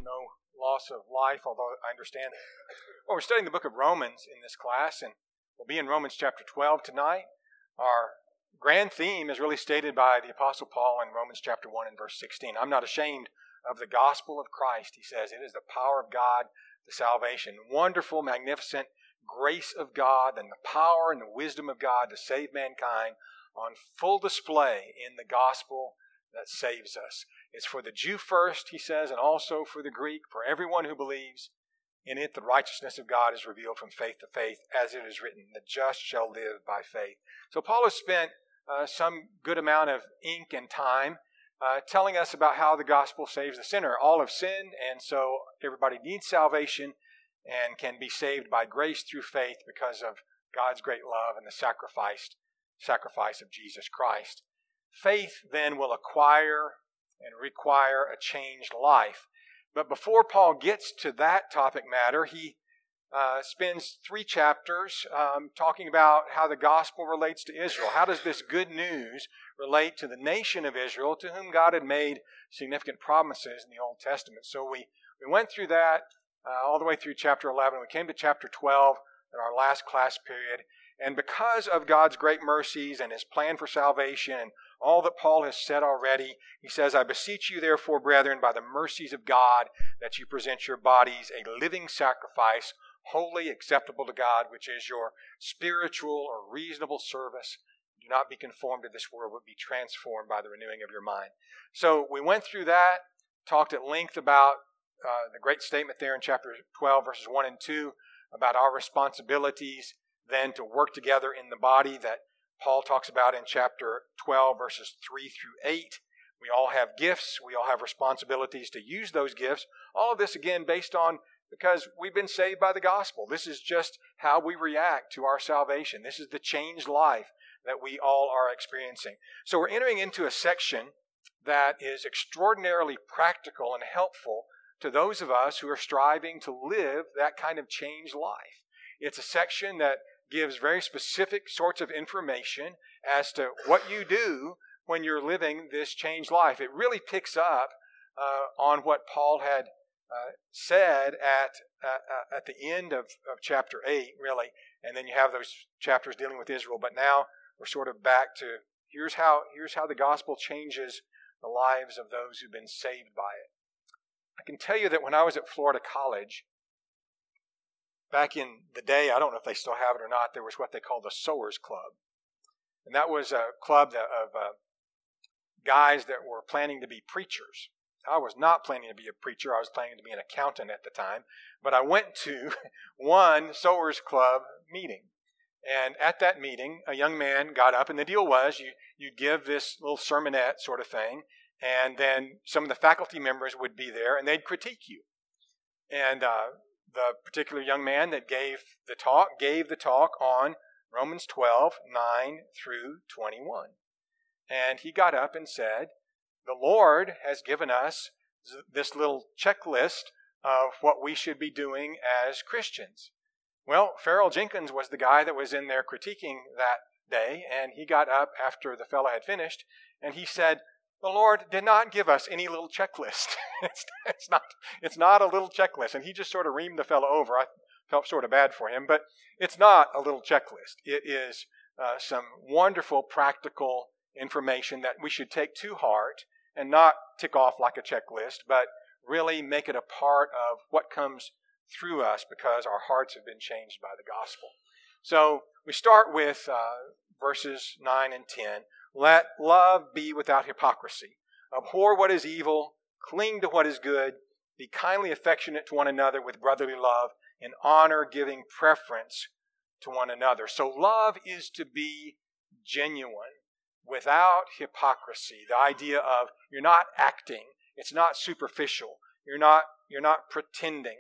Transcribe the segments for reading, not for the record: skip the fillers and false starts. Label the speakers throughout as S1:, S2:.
S1: no loss of life, although I understand. Well, we're studying the book of Romans in this class, and we'll be in Romans chapter 12 tonight. Our grand theme is really stated by the Apostle Paul in Romans chapter 1 and verse 16. I'm not ashamed of the gospel of Christ, he says. It is the power of God to salvation. Wonderful, magnificent grace of God and the power and the wisdom of God to save mankind on full display in the gospel that saves us. It's for the Jew first, he says, and also for the Greek, for everyone who believes. In it, the righteousness of God is revealed from faith to faith, as it is written, the just shall live by faith. So Paul has spent some good amount of ink and time telling us about how the gospel saves the sinner. All have sinned, and so everybody needs salvation and can be saved by grace through faith because of God's great love and the sacrifice of Jesus Christ. Faith then will acquire and require a changed life. But before Paul gets to that topic matter, he spends 3 chapters talking about how the gospel relates to Israel. How does this good news relate to the nation of Israel, to whom God had made significant promises in the Old Testament? So we went through that all the way through chapter 11. We came to chapter 12 in our last class period. And because of God's great mercies and His plan for salvation and all that Paul has said already, he says, I beseech you therefore, brethren, by the mercies of God, that you present your bodies a living sacrifice, wholly acceptable to God, which is your spiritual or reasonable service. Do not be conformed to this world, but be transformed by the renewing of your mind. So we went through that, talked at length about the great statement there in chapter 12, verses 1 and 2, about our responsibilities then to work together in the body that Paul talks about in chapter 12, verses 3 through 8. We all have gifts. We all have responsibilities to use those gifts. All of this, again, based on because we've been saved by the gospel. This is just how we react to our salvation. This is the changed life that we all are experiencing. So we're entering into a section that is extraordinarily practical and helpful to those of us who are striving to live that kind of changed life. It's a section that gives very specific sorts of information as to what you do when you're living this changed life. It really picks up on what Paul had said at the end of chapter 8, really, and then you have those chapters dealing with Israel. But now we're sort of back to here's how the gospel changes the lives of those who've been saved by it. I can tell you that when I was at Florida College, back in the day, I don't know if they still have it or not, there was what they called the Sowers Club. And that was a club of guys that were planning to be preachers. I was not planning to be a preacher. I was planning to be an accountant at the time. But I went to one Sowers Club meeting. And at that meeting, a young man got up, and the deal was you'd give this little sermonette sort of thing, and then some of the faculty members would be there, and they'd critique you. And the particular young man that gave the talk on Romans 12, 9 through 21. And he got up and said, the Lord has given us this little checklist of what we should be doing as Christians. Well, Farrell Jenkins was the guy that was in there critiquing that day, and he got up after the fellow had finished, and he said, the Lord did not give us any little checklist. It's not a little checklist. And he just sort of reamed the fellow over. I felt sort of bad for him, but it's not a little checklist. It is some wonderful practical information that we should take to heart and not tick off like a checklist, but really make it a part of what comes through us because our hearts have been changed by the gospel. So we start with verses 9 and 10. Let love be without hypocrisy. Abhor what is evil, cling to what is good, be kindly affectionate to one another with brotherly love, in honor giving preference to one another. So love is to be genuine, without hypocrisy. The idea of you're not acting, it's not superficial, you're not pretending.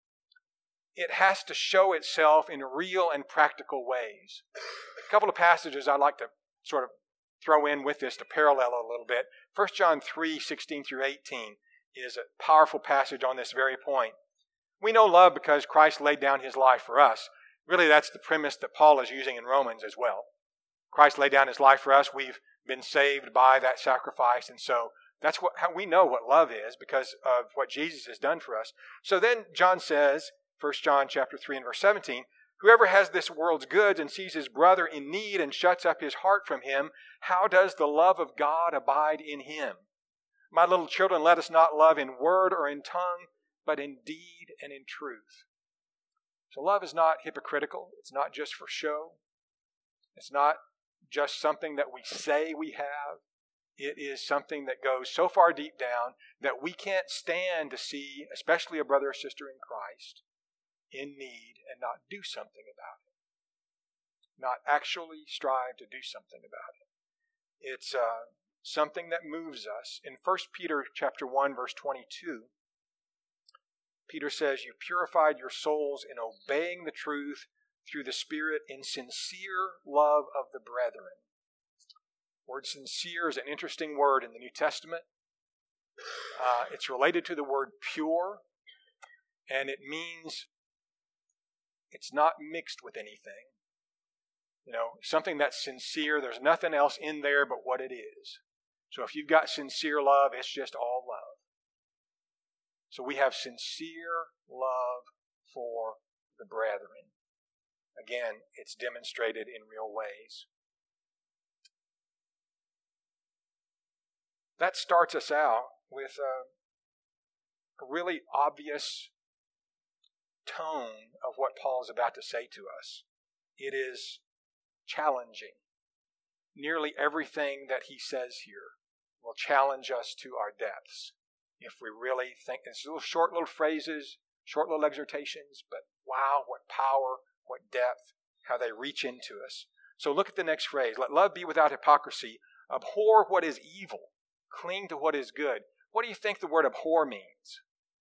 S1: It has to show itself in real and practical ways. A couple of passages I'd like to sort of throw in with this to parallel a little bit. 1 John 3, 16 through 18 is a powerful passage on this very point. We know love because Christ laid down His life for us. Really, that's the premise that Paul is using in Romans as well. Christ laid down His life for us. We've been saved by that sacrifice, and so That's how we know what love is, because of what Jesus has done for us. So then John says, 1 John chapter 3 and verse 17, whoever has this world's goods and sees his brother in need and shuts up his heart from him, how does the love of God abide in him? My little children, let us not love in word or in tongue, but in deed and in truth. So love is not hypocritical. It's not just for show. It's not just something that we say we have. It is something that goes so far deep down that we can't stand to see, especially a brother or sister in Christ, in need and not do something about it. Not actually strive to do something about it. It's something that moves us. In 1 Peter chapter 1, verse 22, Peter says, you purified your souls in obeying the truth through the Spirit in sincere love of the brethren. The word sincere is an interesting word in the New Testament. It's related to the word pure, and it means it's not mixed with anything. Something that's sincere, there's nothing else in there but what it is. So if you've got sincere love, it's just all love. So we have sincere love for the brethren. Again, it's demonstrated in real ways. That starts us out with a really obvious tone of what Paul is about to say to us. It is challenging. Nearly everything that he says here will challenge us to our depths. If we really think, it's short little phrases, short little exhortations, but wow, what power, what depth, how they reach into us. So look at the next phrase. Let love be without hypocrisy. Abhor what is evil. Cling to what is good. What do you think the word abhor means?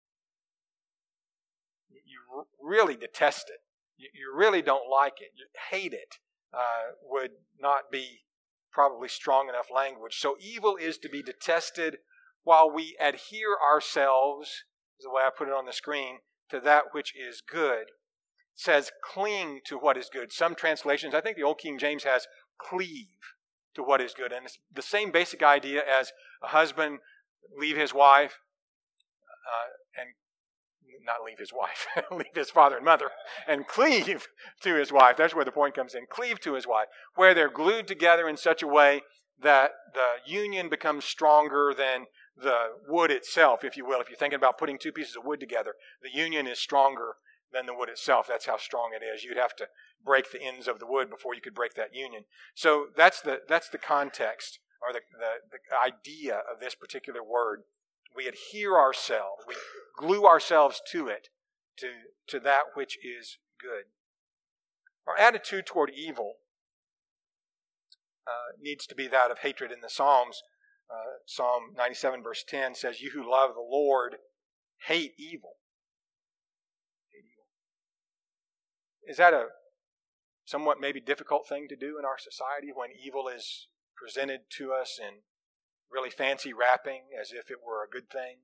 S1: You really detest it. You really don't like it. You hate it. Would not be probably strong enough language. So evil is to be detested while we adhere ourselves, is the way I put it on the screen, to that which is good. It says cling to what is good. Some translations, I think the Old King James has cleave to what is good. And it's the same basic idea as a husband leave his wife and not leave his wife, leave his father and mother, and cleave to his wife. That's where the point comes in. Cleave to his wife, where they're glued together in such a way that the union becomes stronger than the wood itself, if you will. If you're thinking about putting two pieces of wood together, the union is stronger than the wood itself. That's how strong it is. You'd have to break the ends of the wood before you could break that union. So that's the context, or the idea of this particular word. We adhere ourselves, we glue ourselves to it, to that which is good. Our attitude toward evil needs to be that of hatred in the Psalms. Psalm 97 verse 10 says, you who love the Lord hate evil. Is that a somewhat maybe difficult thing to do in our society when evil is presented to us in really fancy wrapping as if it were a good thing?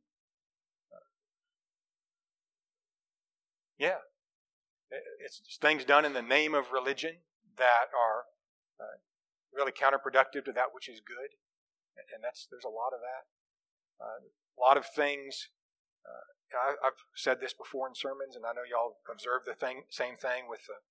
S1: Yeah. It's things done in the name of religion that are really counterproductive to that which is good. And there's a lot of that. A lot of things. I've said this before in sermons, and I know y'all observe the same thing with the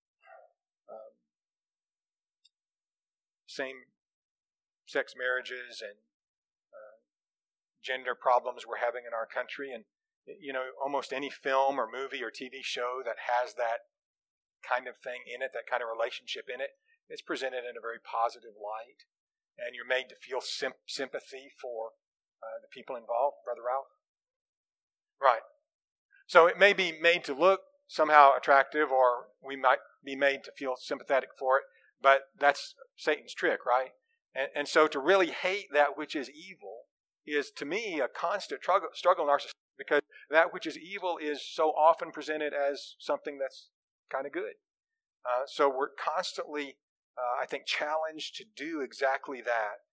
S1: same-sex marriages and gender problems we're having in our country. And, almost any film or movie or TV show that has that kind of thing in it, that kind of relationship in it, it's presented in a very positive light. And you're made to feel sympathy for the people involved. Brother Ralph? Right. So it may be made to look somehow attractive, or we might be made to feel sympathetic for it, but that's Satan's trick, right? And so to really hate that which is evil is, to me, a constant struggle in our society, because that which is evil is so often presented as something that's kind of good. So we're constantly, I think, challenged to do exactly that,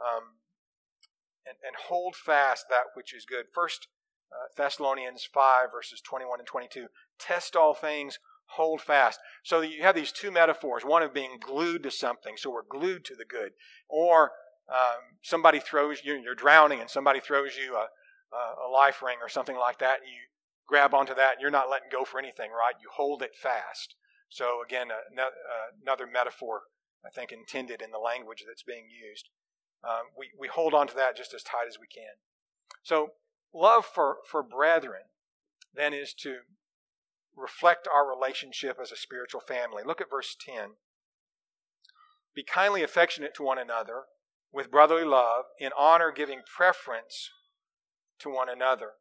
S1: and hold fast that which is good. First Thessalonians 5 verses 21 and 22. Test all things, hold fast. So you have these two metaphors. One of being glued to something, so we're glued to the good. Or somebody throws you, you're drowning, and somebody throws you a life ring or something like that, and you grab onto that, and you're not letting go for anything, right? You hold it fast. So again, another metaphor, I think, intended in the language that's being used. We hold on to that just as tight as we can. So love for brethren then is to reflect our relationship as a spiritual family. Look at verse 10. Be kindly affectionate to one another with brotherly love, in honor giving preference to one another.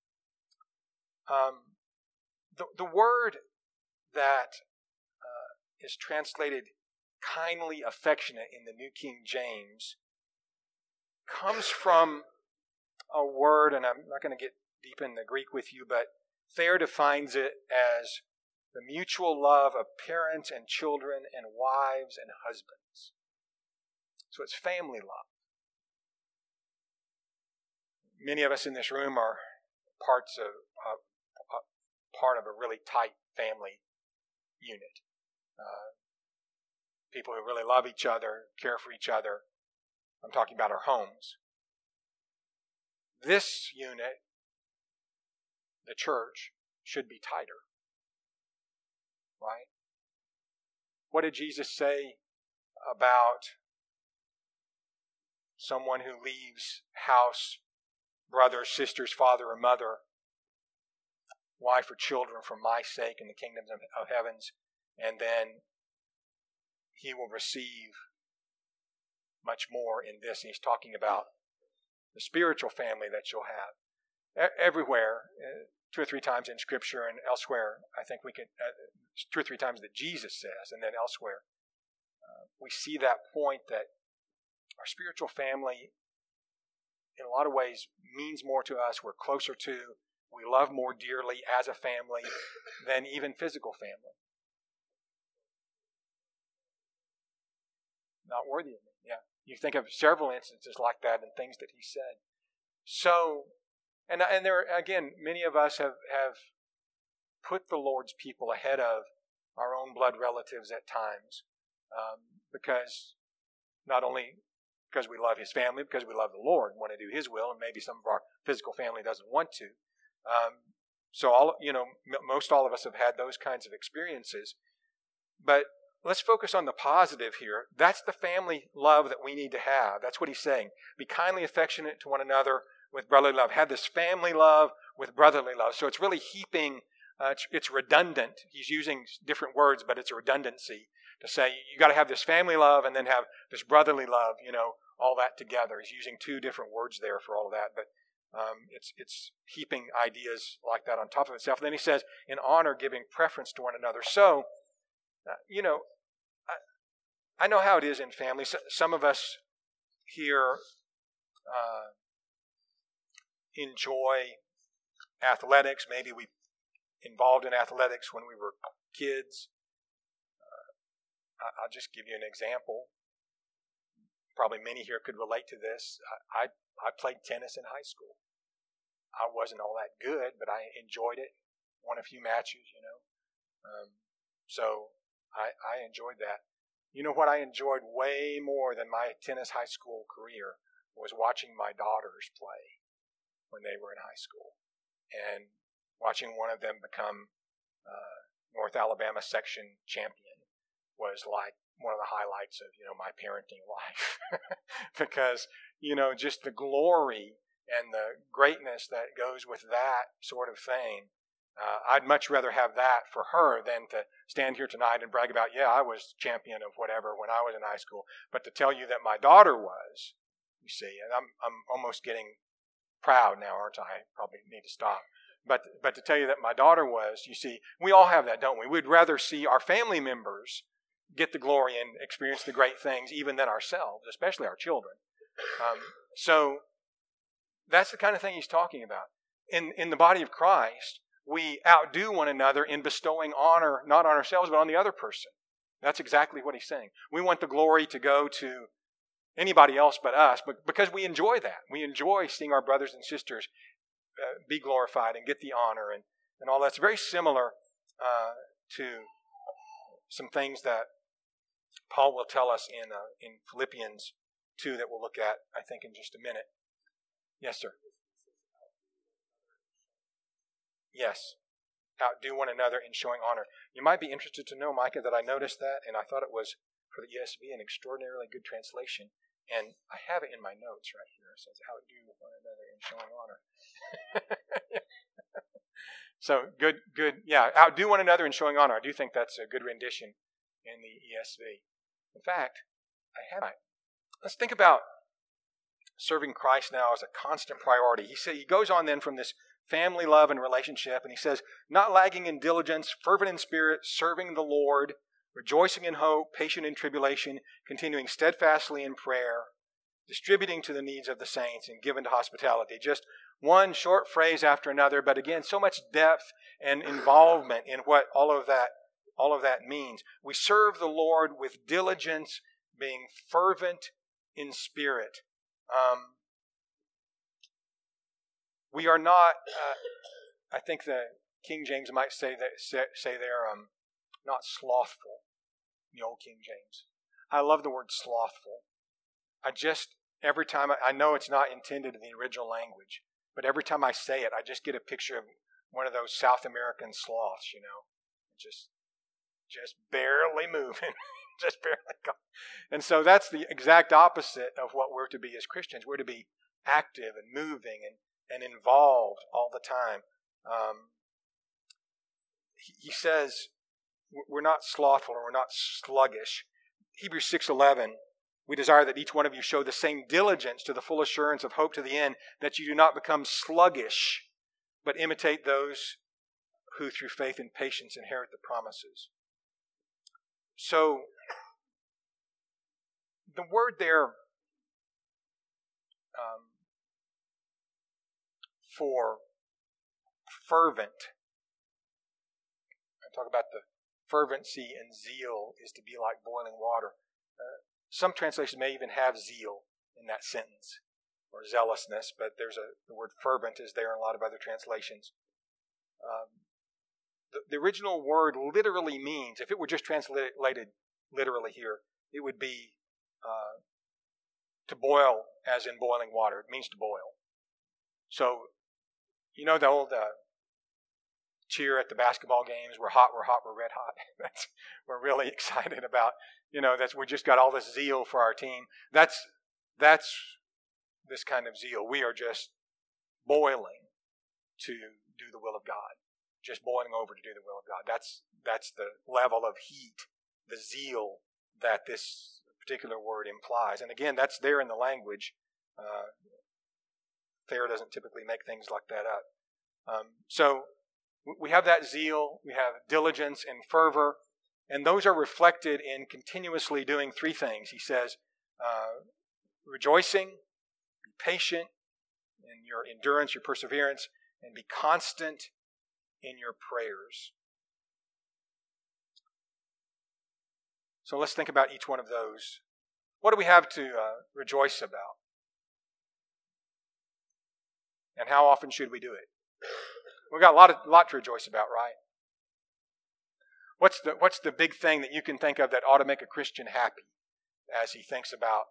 S1: The word that is translated kindly affectionate in the New King James comes from a word, and I'm not going to get deep in the Greek with you, but Thayer defines it as the mutual love of parents and children and wives and husbands. So it's family love. Many of us in this room are part of a really tight family unit. People who really love each other, care for each other. I'm talking about our homes. This unit, the church, should be tighter. Right? What did Jesus say about someone who leaves house, brothers, sisters, father, or mother, wife or children for my sake in the kingdoms of heavens, and then he will receive much more in this? And he's talking about the spiritual family that you'll have. Everywhere, 2 or 3 times in Scripture and elsewhere, I think we can, 2 or 3 times that Jesus says, and then elsewhere, we see that point that our spiritual family, in a lot of ways, means more to us. We're closer to, we love more dearly as a family than even physical family. Not worthy of me. Yeah. You think of several instances like that and things that he said. So, and there, again, many of us have put the Lord's people ahead of our own blood relatives at times, because not only because we love his family, because we love the Lord and want to do his will, and maybe some of our physical family doesn't want to. So most all of us have had those kinds of experiences. But let's focus on the positive here. That's the family love that we need to have. That's what he's saying. Be kindly affectionate to one another with brotherly love. Have this family love with brotherly love. So it's really heaping, it's redundant. He's using different words, but it's a redundancy to say you got to have this family love and then have this brotherly love, all that together. He's using 2 different words there for all of that, but it's heaping ideas like that on top of itself. And then he says, in honor, giving preference to one another. So, I know how it is in families. Some of us here enjoy athletics. Maybe we involved in athletics when we were kids. I'll just give you an example. Probably many here could relate to this. I played tennis in high school. I wasn't all that good, but I enjoyed it. Won a few matches, So I enjoyed that. You know what I enjoyed way more than my tennis high school career was watching my daughters play when they were in high school, and watching one of them become North Alabama section champion was like one of the highlights of my parenting life. Because just the glory and the greatness that goes with that sort of thing. I'd much rather have that for her than to stand here tonight and brag about, I was champion of whatever when I was in high school. But to tell you that my daughter was, you see, and I'm almost getting proud now, aren't I? Probably need to stop. But to tell you that my daughter was, you see, we all have that, don't we? We'd rather see our family members get the glory and experience the great things even than ourselves, especially our children. So that's the kind of thing he's talking about. In the body of Christ, we outdo one another in bestowing honor, not on ourselves, but on the other person. That's exactly what he's saying. We want the glory to go to anybody else but us, but because we enjoy that. We enjoy seeing our brothers and sisters be glorified and get the honor and all that's very similar to some things that Paul will tell us in Philippians two that we'll look at, I think, in just a minute. Yes, sir. Yes. Outdo one another in showing honor. You might be interested to know, Micah, that I noticed that, and I thought it was, for the ESV, an extraordinarily good translation. And I have it in my notes right here. It says, outdo one another in showing honor. So, good. Yeah, outdo one another in showing honor. I do think that's a good rendition in the ESV. In fact, let's think about serving Christ now as a constant priority. He goes on then from this family love and relationship, and he says, not lagging in diligence, fervent in spirit, serving the Lord, rejoicing in hope, patient in tribulation, continuing steadfastly in prayer, distributing to the needs of the saints, and given to hospitality. Just one short phrase after another, but again, so much depth and involvement in what all of that means. We serve the Lord with diligence, being fervent in spirit. We are not, I think the King James might say they're not slothful, the old King James. I love the word slothful. Every time, I know it's not intended in the original language, but every time I say it, I just get a picture of one of those South American sloths, just barely moving, just barely going. And so that's the exact opposite of what we're to be as Christians. We're to be active and moving and involved all the time. He says we're not slothful or we're not sluggish. Hebrews 6:11, we desire that each one of you show the same diligence to the full assurance of hope to the end, that you do not become sluggish, but imitate those who through faith and patience inherit the promises. So, the word there for fervent, I talk about the fervency and zeal is to be like boiling water. Some translations may even have zeal in that sentence, or zealousness, but the word fervent is there in a lot of other translations. The original word literally means, if it were just translated literally here, it would be to boil, as in boiling water. It means to boil. So, the old cheer at the basketball games, we're hot, we're red hot. We're really excited about, we just got all this zeal for our team. That's this kind of zeal. We are just boiling to do the will of God. Just boiling over to do the will of God. That's the level of heat, the zeal that this particular word implies. And again, that's there in the language. Thayer doesn't typically make things like that up. So we have that zeal, we have diligence and fervor, and those are reflected in continuously doing three things. He says, rejoicing, be patient in your endurance, your perseverance, and be constant in your prayers. So let's think about each one of those. What do we have to rejoice about? And how often should we do it? We've got a lot to rejoice about, right? What's the big thing that you can think of that ought to make a Christian happy as he thinks about?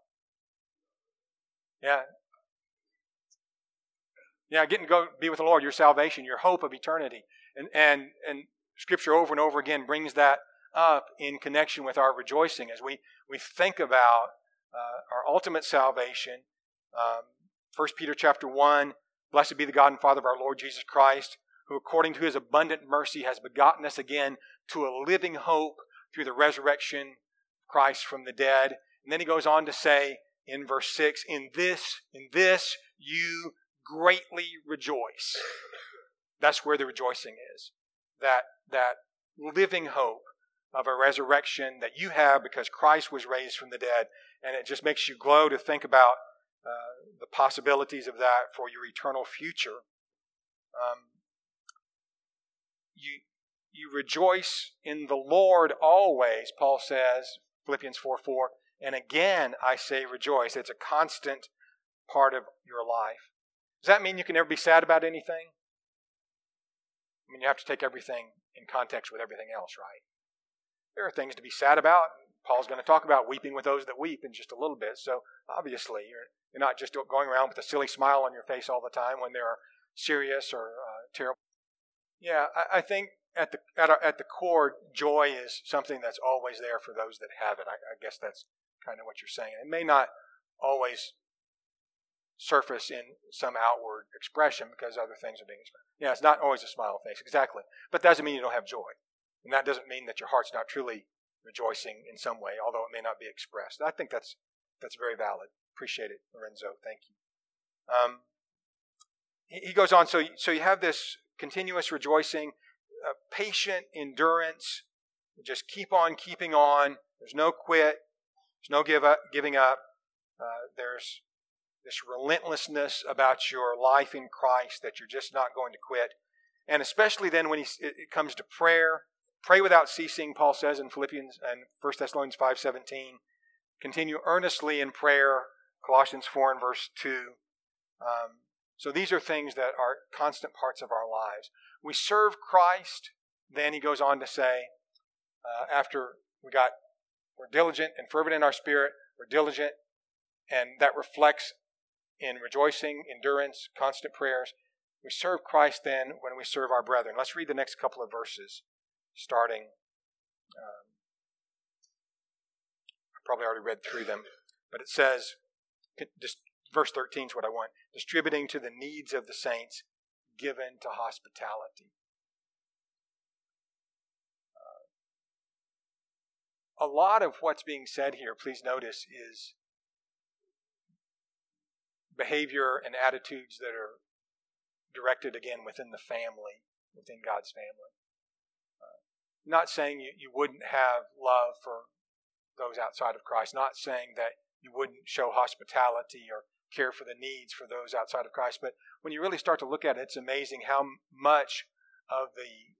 S1: Getting to go be with the Lord, your salvation, your hope of eternity. And Scripture over and over again brings that up in connection with our rejoicing as we think about our ultimate salvation. 1 Peter chapter 1, blessed be the God and Father of our Lord Jesus Christ, who according to His abundant mercy has begotten us again to a living hope through the resurrection of Christ from the dead. And then he goes on to say in verse 6, in this you greatly rejoice. That's where the rejoicing is. That living hope of a resurrection that you have because Christ was raised from the dead. And it just makes you glow to think about the possibilities of that for your eternal future. You rejoice in the Lord always, Paul says, Philippians 4:4. And again, I say rejoice. It's a constant part of your life. Does that mean you can never be sad about anything? I mean, you have to take everything in context with everything else, right? There are things to be sad about, Paul's going to talk about weeping with those that weep in just a little bit. So obviously, you're not just going around with a silly smile on your face all the time when there are serious or terrible. Yeah, I think at the core, joy is something that's always there for those that have it. I guess that's kind of what you're saying. It may not always surface in some outward expression because other things are being expressed. Yeah, it's not always a smile face, exactly. But that doesn't mean you don't have joy. And that doesn't mean that your heart's not truly rejoicing in some way, although it may not be expressed. I think that's very valid. Appreciate it, Lorenzo. Thank you. He goes on, so you have this continuous rejoicing, patient endurance, just keep on keeping on. There's no quit. There's no giving up. There's this relentlessness about your life in Christ that you're just not going to quit. And especially then when it comes to prayer, pray without ceasing, Paul says in Philippians and 1 Thessalonians 5:17. Continue earnestly in prayer, Colossians 4 and verse 2. So these are things that are constant parts of our lives. We serve Christ, then he goes on to say, after we're diligent and fervent in our spirit, we're diligent, and that reflects in rejoicing, endurance, constant prayers. We serve Christ then when we serve our brethren. Let's read the next couple of verses, starting. I probably already read through them, but it says, verse 13 is what I want, distributing to the needs of the saints, given to hospitality. A lot of what's being said here, please notice, is behavior and attitudes that are directed again within the family, within God's family. Not saying you wouldn't have love for those outside of Christ, not saying that you wouldn't show hospitality or care for the needs for those outside of Christ, but when you really start to look at it, it's amazing how much of the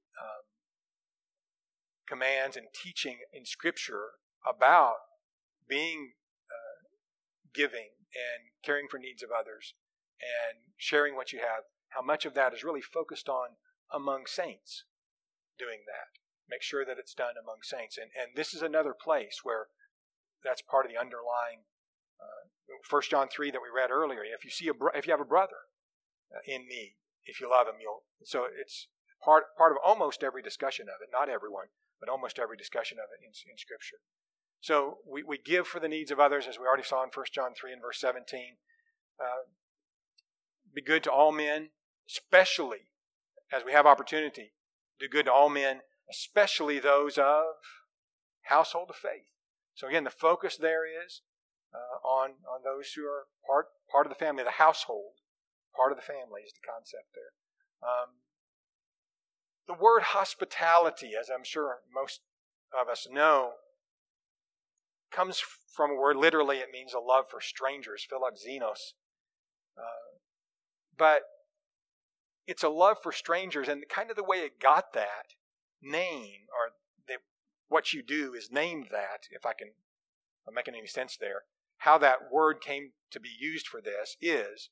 S1: commands and teaching in Scripture about being giving and caring for needs of others and sharing what you have, how much of that is really focused on among saints doing that. Make sure that it's done among saints. And this is another place where that's part of the underlying 1 John 3 that we read earlier. If you have a brother in need, if you love him, so it's part of almost every discussion of it. Not everyone, but almost every discussion of it in Scripture. So we give for the needs of others, as we already saw in 1 John 3 and verse 17. Be good to all men, especially as we have opportunity. Do good to all men, especially those of household of faith. So again, the focus there is on those who are part of the family, the household. Part of the family is the concept there. The word hospitality, as I'm sure most of us know, comes from a word, literally it means a love for strangers, philoxenos. But it's a love for strangers, and kind of the way it got that name, or what you do is named that, if I'm making any sense there. How that word came to be used for this is,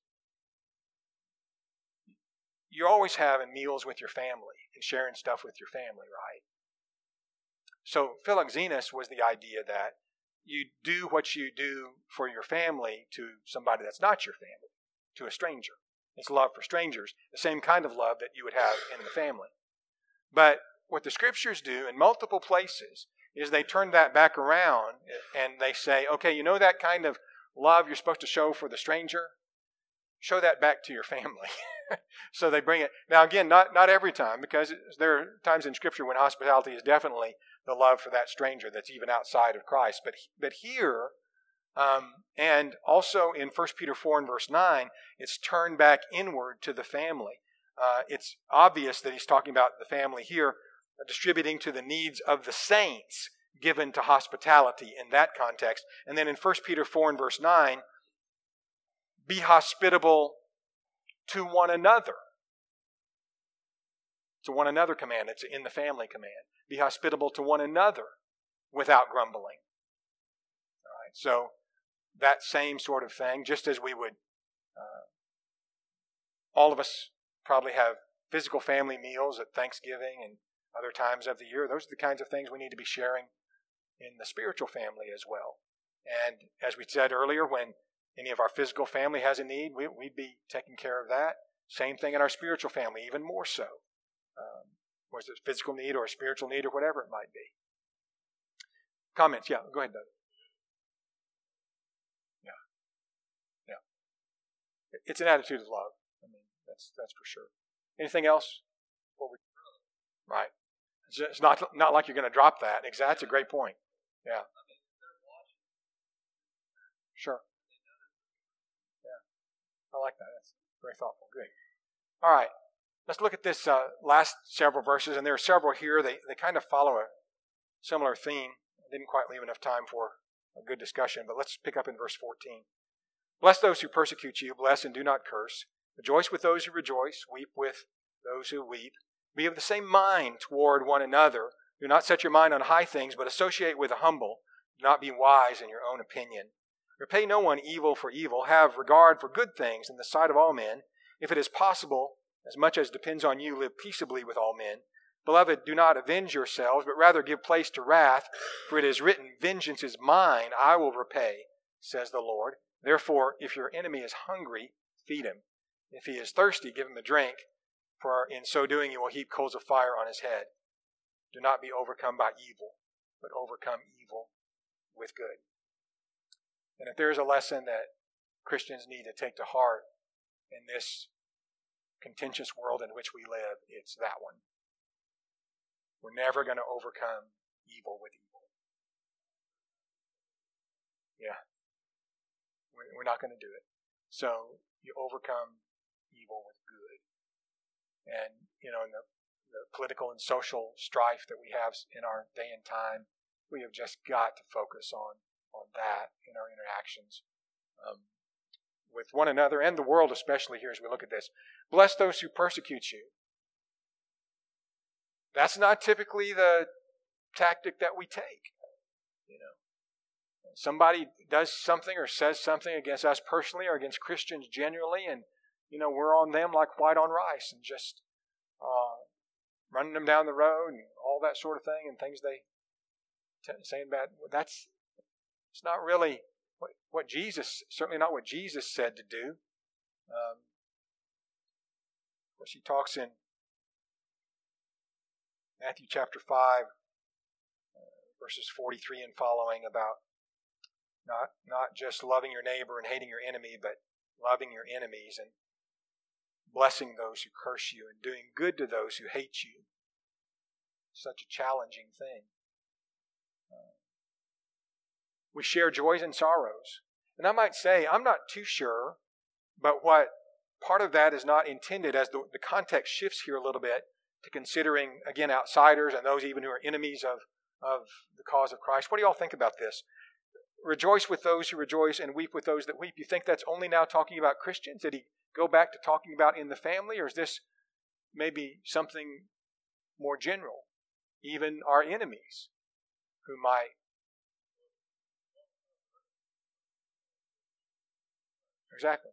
S1: you're always having meals with your family and sharing stuff with your family, right? So philoxenos was the idea that you do what you do for your family to somebody that's not your family, to a stranger. It's love for strangers, the same kind of love that you would have in the family. But what the Scriptures do in multiple places is they turn that back around and they say, okay, you know that kind of love you're supposed to show for the stranger? Show that back to your family. So they bring it. Now again, not every time, because there are times in Scripture when hospitality is definitely the love for that stranger that's even outside of Christ. But here, and also in 1 Peter 4 and verse 9, it's turned back inward to the family. It's obvious that he's talking about the family here, distributing to the needs of the saints, given to hospitality in that context. And then in 1 Peter 4 and verse 9, be hospitable to one another. It's a one another command. It's in the family command. Be hospitable to one another without grumbling. All right, so that same sort of thing, just as we would, all of us probably have physical family meals at Thanksgiving and other times of the year. Those are the kinds of things we need to be sharing in the spiritual family as well. And as we said earlier, when any of our physical family has a need, we'd be taking care of that. Same thing in our spiritual family, even more so. Was it a physical need or a spiritual need or whatever it might be. Comments? Yeah, go ahead, Doug. Yeah. It's an attitude of love. I mean, that's for sure. Anything else? Right. It's not like you're going to drop that. Exactly. That's a great point. Yeah. Sure. Yeah. I like that. That's very thoughtful. Good. All right. Let's look at this last several verses, and there are several here. They kind of follow a similar theme. I didn't quite leave enough time for a good discussion, but let's pick up in verse 14. Bless those who persecute you. Bless and do not curse. Rejoice with those who rejoice. Weep with those who weep. Be of the same mind toward one another. Do not set your mind on high things, but associate with the humble. Do not be wise in your own opinion. Repay no one evil for evil. Have regard for good things in the sight of all men. If it is possible, as much as depends on you, live peaceably with all men. Beloved, do not avenge yourselves, but rather give place to wrath, for it is written, Vengeance is mine, I will repay, says the Lord. Therefore, if your enemy is hungry, feed him. If he is thirsty, give him a drink, for in so doing you will heap coals of fire on his head. Do not be overcome by evil, but overcome evil with good. And if there is a lesson that Christians need to take to heart in this contentious world in which we live, it's that one. We're never going to overcome evil with evil. Yeah. We're not going to do it. So you overcome evil with good. And, in the political and social strife that we have in our day and time, we have just got to focus on that in our interactions with one another and the world, especially here as we look at this. Bless those who persecute you. That's not typically the tactic that we take. Somebody does something or says something against us personally or against Christians generally, and we're on them like white on rice and just running them down the road and all that sort of thing, and things they saying bad. It's not really what Jesus, certainly not what Jesus said to do. Of course, he talks in Matthew chapter 5, verses 43 and following about not just loving your neighbor and hating your enemy, but loving your enemies and blessing those who curse you and doing good to those who hate you. Such a challenging thing. We share joys and sorrows. And I might say, I'm not too sure, but what part of that is not intended, as the context shifts here a little bit, to considering, again, outsiders and those even who are enemies of the cause of Christ. What do you all think about this? Rejoice with those who rejoice and weep with those that weep. You think that's only now talking about Christians? Did he go back to talking about in the family? Or is this maybe something more general? Even our enemies who might... Exactly.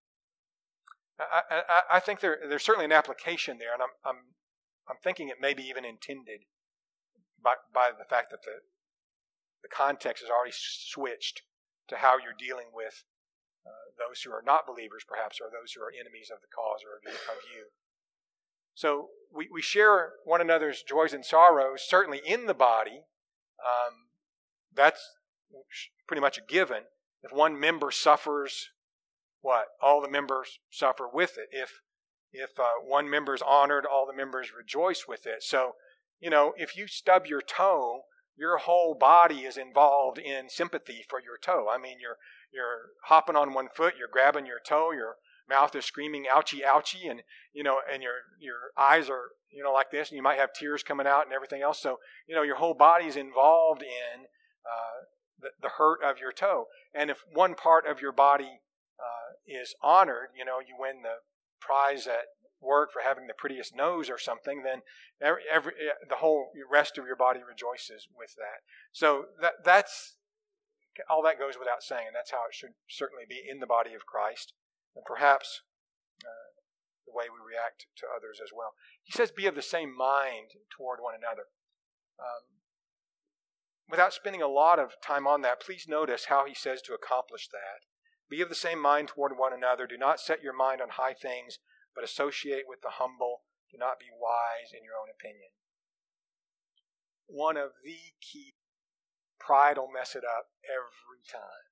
S1: I think there's certainly an application there, and I'm thinking it may be even intended by the fact that the context has already switched to how you're dealing with those who are not believers, perhaps, or those who are enemies of the cause or of you. So we share one another's joys and sorrows, certainly in the body. That's pretty much a given. If one member suffers, all the members suffer with it. If one member is honored, all the members rejoice with it. So, if you stub your toe, your whole body is involved in sympathy for your toe. I mean, you're hopping on one foot, you're grabbing your toe, your mouth is screaming ouchie ouchie, and and your eyes are like this, and you might have tears coming out and everything else. So your whole body is involved in the hurt of your toe. And if one part of your body is honored, you win the prize at work for having the prettiest nose or something, then the whole rest of your body rejoices with that. So that's all that goes without saying, and that's how it should certainly be in the body of Christ, and perhaps the way we react to others as well. He says, be of the same mind toward one another. without spending a lot of time on that, please notice how he says to accomplish that. Be of the same mind toward one another. Do not set your mind on high things, but associate with the humble. Do not be wise in your own opinion. One of the key, pride will mess it up every time.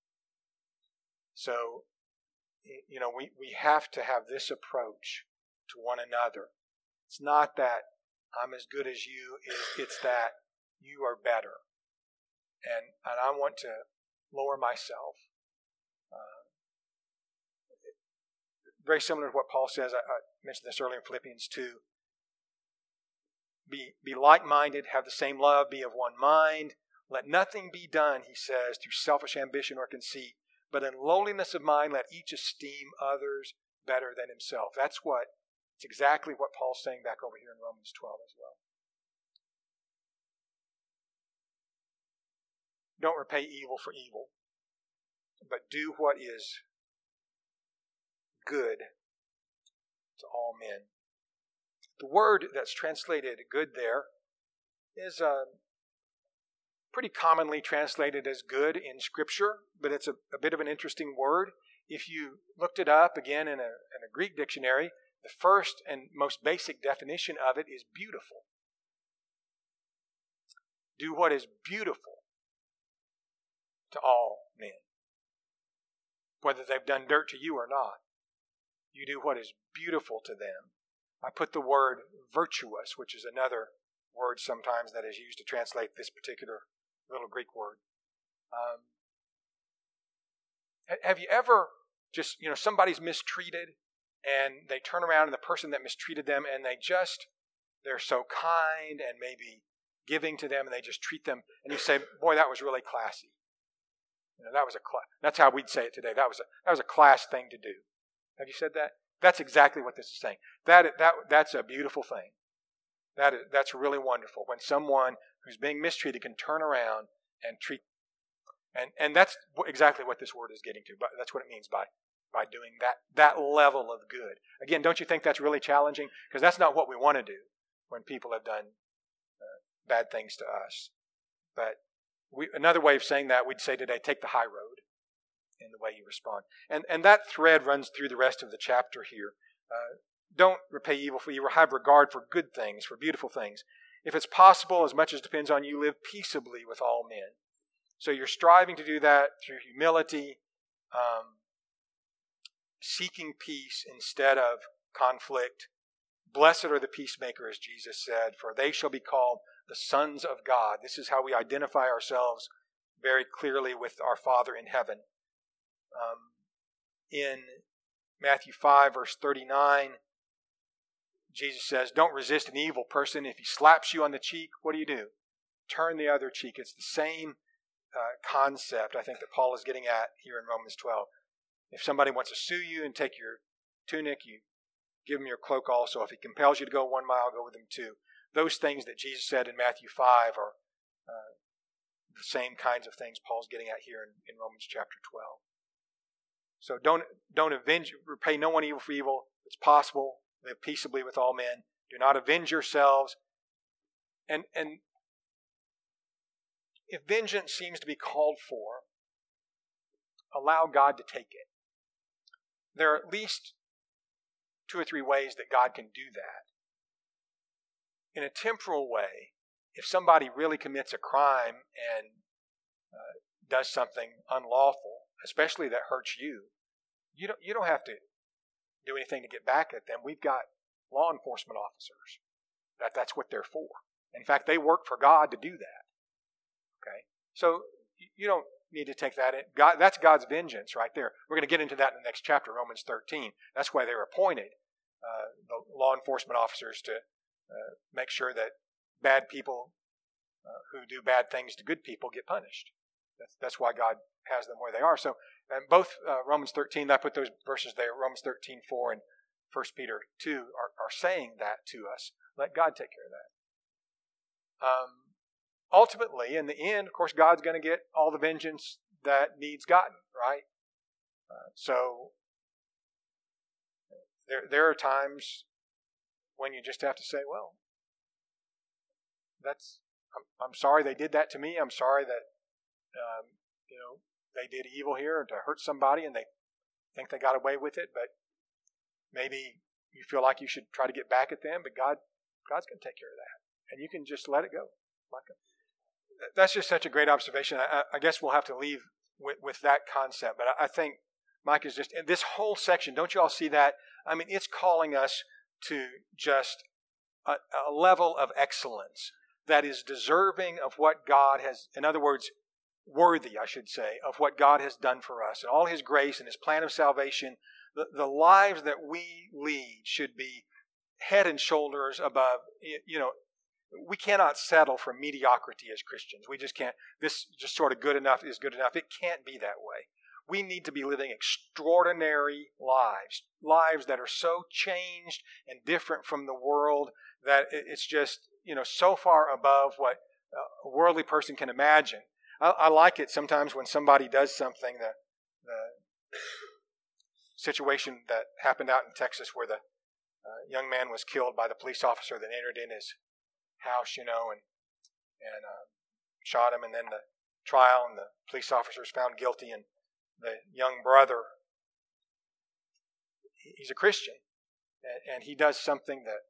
S1: So, we have to have this approach to one another. It's not that I'm as good as you, it's that you are better. And I want to lower myself. Very similar to what Paul says. I mentioned this earlier in Philippians 2. Be like-minded, have the same love, be of one mind. Let nothing be done, he says, through selfish ambition or conceit, but in lowliness of mind, let each esteem others better than himself. It's exactly what Paul's saying back over here in Romans 12 as well. Don't repay evil for evil, but do what is good to all men. The word that's translated good there is pretty commonly translated as good in Scripture, but it's a bit of an interesting word. If you looked it up again in a Greek dictionary, the first and most basic definition of it is beautiful. Do what is beautiful to all men, whether they've done dirt to you or not. You do what is beautiful to them. I put the word virtuous, which is another word sometimes that is used to translate this particular little Greek word. Have you ever just, somebody's mistreated and they turn around and the person that mistreated them and they're so kind and maybe giving to them and they just treat them and you say, boy, that was really classy. That's how we'd say it today. That was a class thing to do. Have you said that? That's exactly what this is saying. That's a beautiful thing. That's really wonderful. When someone who's being mistreated can turn around and treat, and that's exactly what this word is getting to. But that's what it means by doing that level of good. Again, don't you think that's really challenging? Because that's not what we want to do when people have done bad things to us. But another way of saying that, we'd say today, take the high road in the way you respond. And that thread runs through the rest of the chapter here. Don't repay evil for evil. Have regard for good things, for beautiful things. If it's possible, as much as depends on you, live peaceably with all men. So you're striving to do that through humility, seeking peace instead of conflict. Blessed are the peacemakers, Jesus said, for they shall be called the sons of God. This is how we identify ourselves very clearly with our Father in heaven. In Matthew 5, verse 39, Jesus says, don't resist an evil person. If he slaps you on the cheek, what do? Turn the other cheek. It's the same concept, I think, that Paul is getting at here in Romans 12. If somebody wants to sue you and take your tunic, you give him your cloak also. If he compels you to go 1 mile, go with him 2. Those things that Jesus said in Matthew 5 are the same kinds of things Paul's getting at here in Romans chapter 12. So don't repay no one evil for evil. It's possible. Live peaceably with all men. Do not avenge yourselves. And if vengeance seems to be called for, allow God to take it. There are at least 2 or 3 ways that God can do that. In a temporal way, if somebody really commits a crime and does something unlawful, especially that hurts you, you don't have to do anything to get back at them. We've got law enforcement officers. That's what they're for. In fact, they work for God to do that. Okay? So you don't need to take that in. That's God's vengeance right there. We're going to get into that in the next chapter, Romans 13. That's why they were appointed, the law enforcement officers, to make sure that bad people who do bad things to good people get punished. That's why God has them where they are. So both Romans 13, I put those verses there, Romans 13:4 and 1 Peter 2 are saying that to us. Let God take care of that. Ultimately, in the end, of course, God's going to get all the vengeance that needs gotten, right? So there are times when you just have to say, well, that's I'm sorry they did that to me. I'm sorry that they did evil here to hurt somebody, and they think they got away with it. But maybe you feel like you should try to get back at them. But God's going to take care of that, and you can just let it go. That's just such a great observation. I guess we'll have to leave with that concept. But I think Mike is just, this whole section, don't you all see that? I mean, it's calling us to just a level of excellence that is deserving of what God has, in other words, worthy, I should say, of what God has done for us and all His grace and His plan of salvation. The lives that we lead should be head and shoulders above. We cannot settle for mediocrity as Christians. We just can't. This just sort of good enough is good enough. It can't be that way. We need to be living extraordinary lives that are so changed and different from the world that it's just, so far above what a worldly person can imagine. I like it sometimes when somebody does something, the situation that happened out in Texas where the young man was killed by the police officer that entered in his house, and shot him, and then the trial, and the police officers found guilty, and the young brother, he's a Christian, and he does something that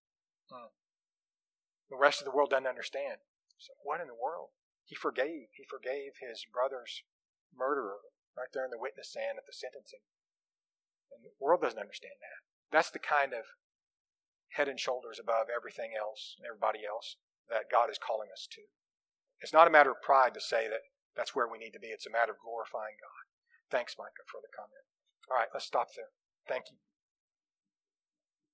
S1: the rest of the world doesn't understand. So what in the world? He forgave his brother's murderer right there in the witness stand at the sentencing. And the world doesn't understand that. That's the kind of head and shoulders above everything else and everybody else that God is calling us to. It's not a matter of pride to say that that's where we need to be. It's a matter of glorifying God. Thanks, Micah, for the comment. All right, let's stop there. Thank you.